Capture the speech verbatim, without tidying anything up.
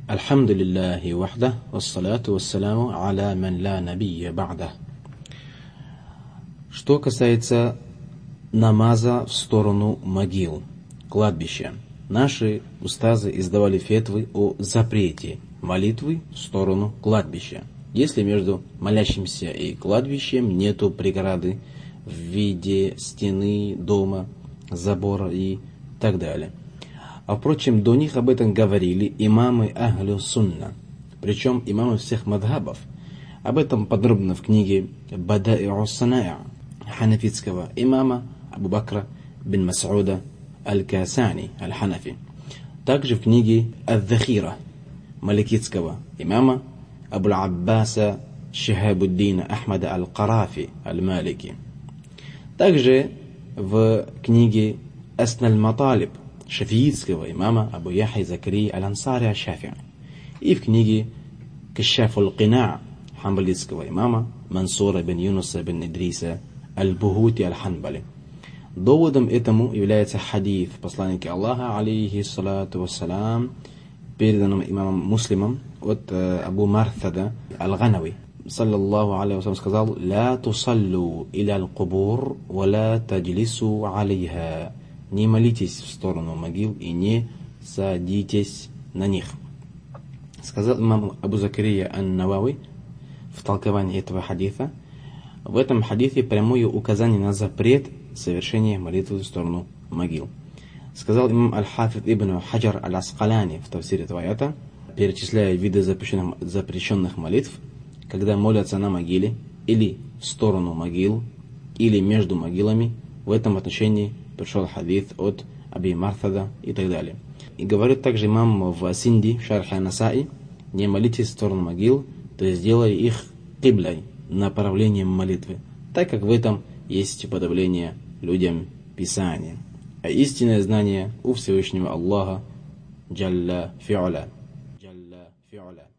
Альхамдулиллахи вахда, вассалату вассаляму аля ман ла набия ба'да. Что касается намаза в сторону могил, кладбища, наши устазы издавали фетвы о запрете молитвы в сторону кладбища, если между молящимся и кладбищем нету преграды в виде стены, дома, забора и так далее. А впрочем, до них об этом говорили имамы Ахлю Сунна, причем имамы всех мадхабов. Об этом подробно в книге Бадаи'у Сана'и ханафитского имама Абу Бакра бин Мас'уда аль-Касани аль-Ханафи. Также в книге Ад-Дахира маликитского имама Абу Аббаса Шихабуддина Ахмада аль-Карафи аль-Малики. Также в книге Асналь Маталиб шафиитского имама Абу Яхья Закари аль-Ансари аль-Шафи'и и в книге Кашафуль Кина' хамбалитского имама Мансура бин Юнуса бин Идриса аль-Бугути аль-Ханбали. Доводом этому является хадис посланника Аллаха, алейхи салату вассалям, переданным имамом Муслимом от Абу Марсада аль-Ганавы. Саллаллаху алейхи вассалям сказал: «Ла тусаллу иля аль-кубур, ва ла таджлису алейха». Не молитесь в сторону могил и не садитесь на них. Сказал имам Абу Закария ан-Навави в толковании этого хадиса. В этом хадисе прямое указание на запрет совершения молитвы в сторону могил. Сказал имам Аль-Хафид ибн Хаджар Аль-Аскаляни в тафсире этого аята, перечисляя виды запрещенных, запрещенных молитв, когда молятся на могиле или в сторону могил, или между могилами. В этом отношении пришел хадис от Аби Марсада и так далее. И говорит также имам в Синди, в Шархе Насаи: не молитесь в сторону могил, то есть делая их киблой, направлением молитвы, так как в этом есть уподобление людям Писания. А истинное знание у Всевышнего Аллаха Джалла фи'уля. Джалла фи'уля.